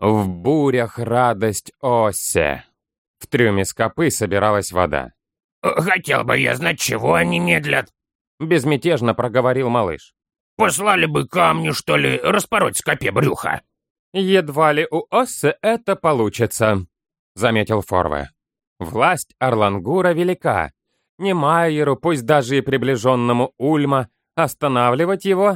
В бурях радость Осе. В трюме скопы собиралась вода. «Хотел бы я знать, чего они медлят», — безмятежно проговорил малыш. «Послали бы камни, что ли, распороть скопе брюха». «Едва ли у Оссе это получится», — заметил Форве. «Власть Орлангура велика. Не Майеру, пусть даже и приближенному Ульма, останавливать его?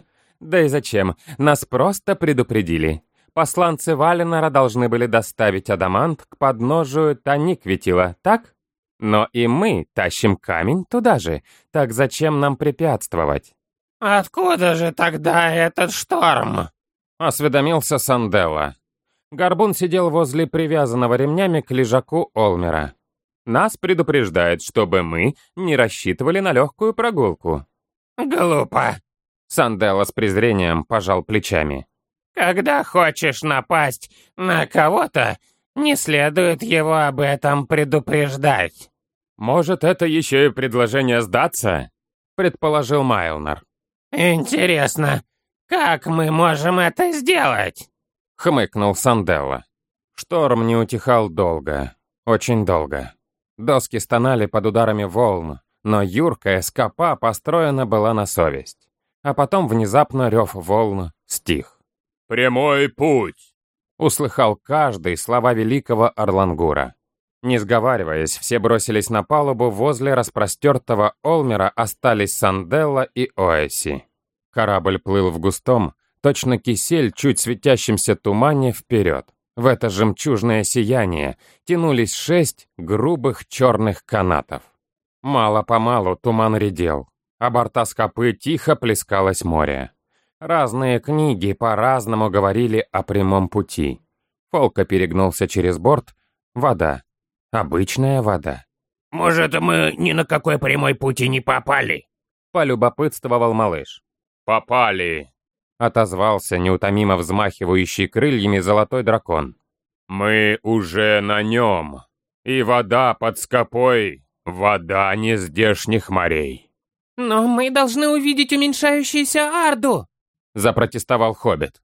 Да и зачем? Нас просто предупредили. Посланцы Валенора должны были доставить адамант к подножию Таниквитила, так? Но и мы тащим камень туда же, так зачем нам препятствовать?» «Откуда же тогда этот шторм?» — осведомился Санделла. Горбун сидел возле привязанного ремнями к лежаку Олмера. «Нас предупреждают, чтобы мы не рассчитывали на легкую прогулку». «Глупо», — Санделла с презрением пожал плечами. «Когда хочешь напасть на кого-то, не следует его об этом предупреждать». «Может, это еще и предложение сдаться?» — предположил Майлнер. «Интересно, как мы можем это сделать?» — хмыкнул Санделла. Шторм не утихал долго, очень долго. Доски стонали под ударами волн, но юркая скопа построена была на совесть. А потом внезапно рев волн стих. «Прямой путь!» — услыхал каждый слова великого Орлангура. Не сговариваясь, все бросились на палубу, возле распростертого Олмера остались Санделла и Оэси. Корабль плыл в густом, точно кисель, чуть светящемся тумане вперед. В это жемчужное сияние тянулись 6 грубых черных канатов. Мало-помалу туман редел, а борта скопы тихо плескалось море. Разные книги по-разному говорили о прямом пути. Фолка перегнулся через борт. Вода. Обычная вода. «Может, мы ни на какой прямой путь и не попали?» — полюбопытствовал малыш. «Попали!» — отозвался неутомимо взмахивающий крыльями золотой дракон. «Мы уже на нем, и вода под скопой — вода нездешних морей». «Но мы должны увидеть уменьшающуюся Арду!» — запротестовал хоббит.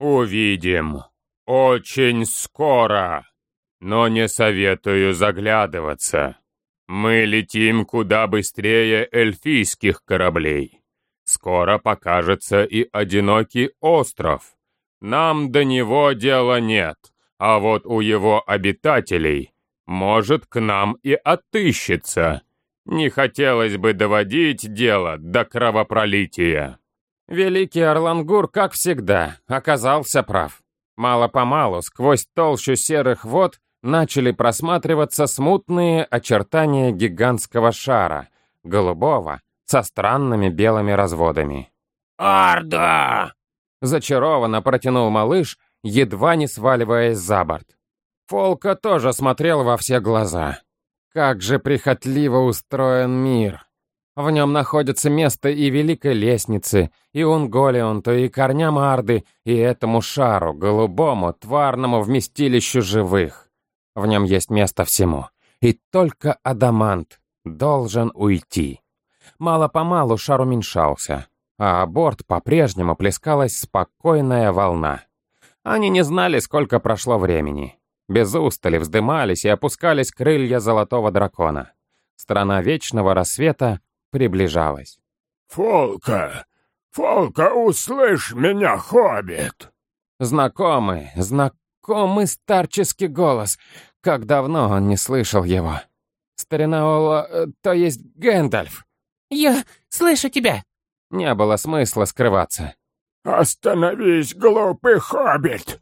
«Увидим. Очень скоро. Но не советую заглядываться. Мы летим куда быстрее эльфийских кораблей. Скоро покажется и одинокий остров. Нам до него дела нет, а вот у его обитателей, может, к нам и отыщется. Не хотелось бы доводить дело до кровопролития». Великий Орлангур, как всегда, оказался прав. Мало-помалу, сквозь толщу серых вод, начали просматриваться смутные очертания гигантского шара, голубого, со странными белыми разводами. «Арда!» — зачарованно протянул малыш, едва не сваливаясь за борт. Фолка тоже смотрел во все глаза. Как же прихотливо устроен мир! В нем находится место и Великой Лестницы, и Унголионту, и корням Арды, и этому шару, голубому, тварному вместилищу живых. В нем есть место всему. И только адамант должен уйти. Мало-помалу шар уменьшался, а о борт по-прежнему плескалась спокойная волна. Они не знали, сколько прошло времени. Без устали вздымались и опускались крылья золотого дракона. Страна вечного рассвета приближалась. «Фолка! Фолка, услышь меня, хоббит!» Знакомый старческий голос. Как давно он не слышал его. Старина Ола, то есть Гэндальф. «Я слышу тебя!» Не было смысла скрываться. «Остановись, глупый хоббит!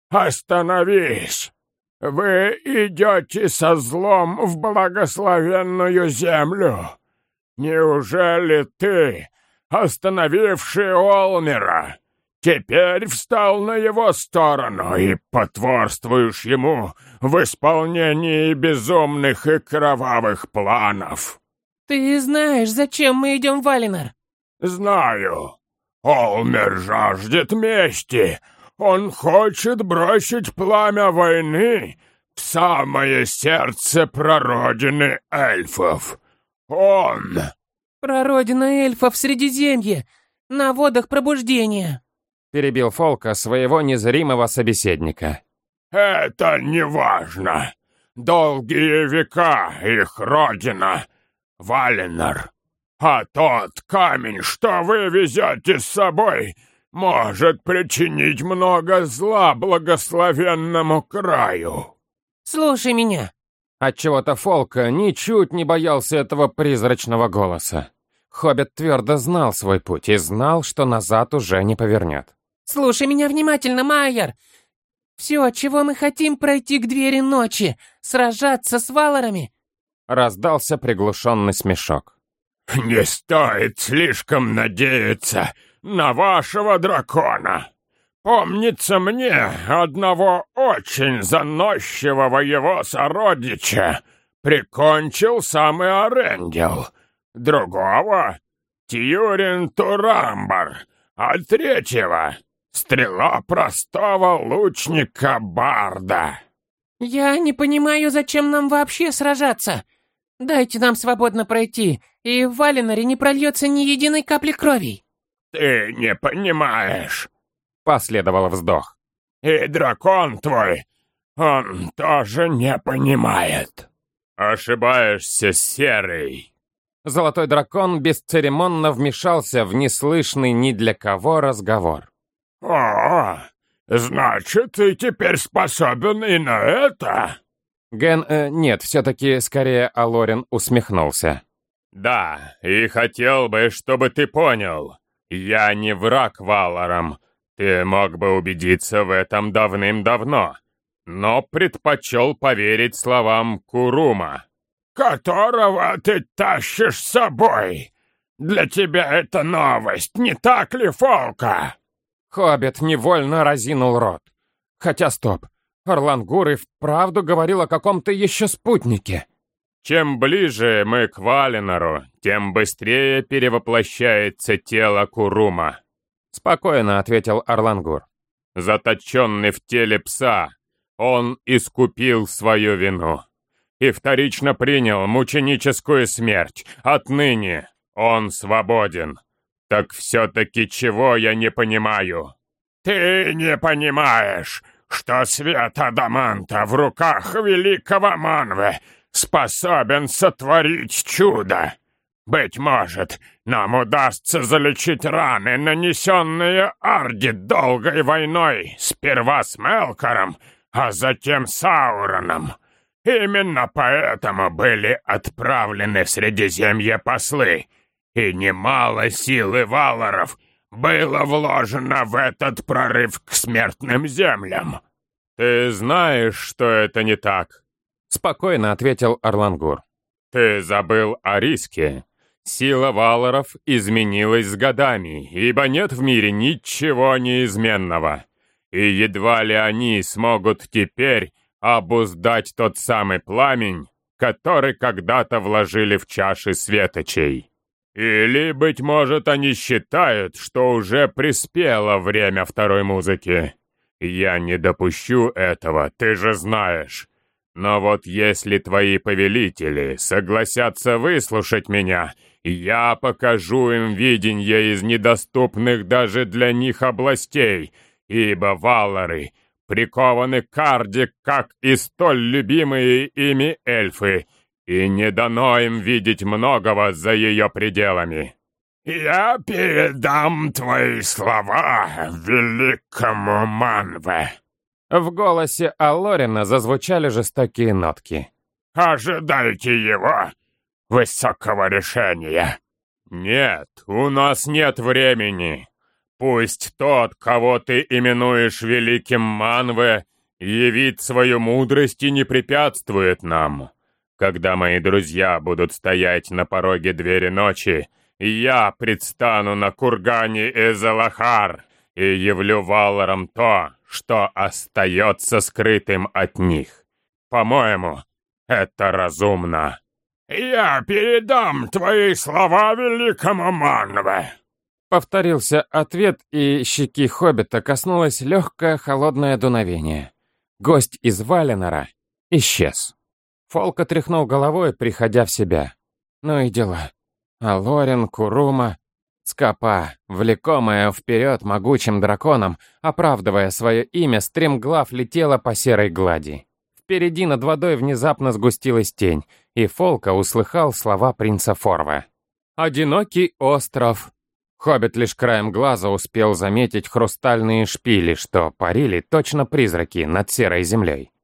Остановись! Вы идете со злом в благословенную землю! Неужели ты, остановивший Олмера, теперь встал на его сторону и потворствуешь ему в исполнении безумных и кровавых планов?» «Ты знаешь, зачем мы идем в Валенор?» «Знаю. Олмер жаждет мести. Он хочет бросить пламя войны в самое сердце прародины эльфов. Он...» «Прародина эльфов в Средиземье, на водах пробуждения». перебил Фолка своего незримого собеседника. «Это не важно. Долгие века их родина — Валенор. А тот камень, что вы везете с собой, может причинить много зла благословенному краю». Слушай меня. Отчего-то Фолка ничуть не боялся этого призрачного голоса. Хоббит твердо знал свой путь и знал, что назад уже не повернет. Слушай меня внимательно, Майер. Все, чего мы хотим, пройти к двери ночи, сражаться с валарами. Раздался приглушенный смешок. «Не стоит слишком надеяться на вашего дракона. Помнится мне, одного очень заносчивого его сородича прикончил самый Арендил, другого — Тьюрин Турамбар, а третьего — стрела простого лучника Барда». Я не понимаю, зачем нам вообще сражаться. Дайте нам свободно пройти, и в Валеноре не прольется ни единой капли крови. «Ты не понимаешь. Последовал вздох. И дракон твой, он тоже не понимает». «Ошибаешься, Серый». Золотой дракон бесцеремонно вмешался в неслышный ни для кого разговор. «О, значит, ты теперь способен и на это?» Нет, все-таки скорее Алорин усмехнулся. «Да, и хотел бы, чтобы ты понял, я не враг Валарам. Ты мог бы убедиться в этом давным-давно, но предпочел поверить словам Курума, которого ты тащишь с собой. Для тебя это новость, не так ли, Фолка?» Хоббит невольно разинул рот. Хотя стоп, Орлангур и вправду говорил о каком-то еще спутнике. «Чем ближе мы к Валенору, тем быстрее перевоплощается тело Курума», — спокойно ответил Орлангур. «Заточенный в теле пса, он искупил свою вину и вторично принял мученическую смерть. Отныне он свободен. Так все-таки чего я не понимаю?» «Ты не понимаешь, что свет Адаманта в руках великого Манве способен сотворить чудо. Быть может, нам удастся залечить раны, нанесенные Арди долгой войной, сперва с Мелкором, а затем с Ауроном. Именно поэтому были отправлены в Средиземье послы, и немало силы валаров было вложено в этот прорыв к смертным землям». «Ты знаешь, что это не так?» — спокойно ответил Орлангур. «Ты забыл о риске. Сила валаров изменилась с годами, ибо нет в мире ничего неизменного. И едва ли они смогут теперь обуздать тот самый пламень, который когда-то вложили в чаши светочей. Или, быть может, они считают, что уже приспело время второй музыки. Я не допущу этого, ты же знаешь. Но вот если твои повелители согласятся выслушать меня, я покажу им виденье из недоступных даже для них областей, ибо валары прикованы к Арде, как и столь любимые ими эльфы, и не дано им видеть многого за ее пределами. Я передам твои слова великому Манве». В голосе Алорина зазвучали жестокие нотки. «Ожидайте его высокого решения». «Нет, у нас нет времени. Пусть тот, кого ты именуешь великим Манве, явит свою мудрость и не препятствует нам. Когда мои друзья будут стоять на пороге двери ночи, я предстану на кургане Эзелахар и явлю валарам то, что остается скрытым от них. По-моему, это разумно». «Я передам твои слова великому Манве», — повторился ответ, и щеки хоббита коснулось легкое холодное дуновение. Гость из Валенора исчез. Фолка тряхнул головой, приходя в себя. Ну и дела. Алорин, Курума. Скопа, влекомая вперед могучим драконом, оправдывая свое имя, стремглав летела по серой глади. Впереди над водой внезапно сгустилась тень, и Фолка услыхал слова принца Форва. «Одинокий остров». Хоббит лишь краем глаза успел заметить хрустальные шпили, что парили точно призраки над серой землей.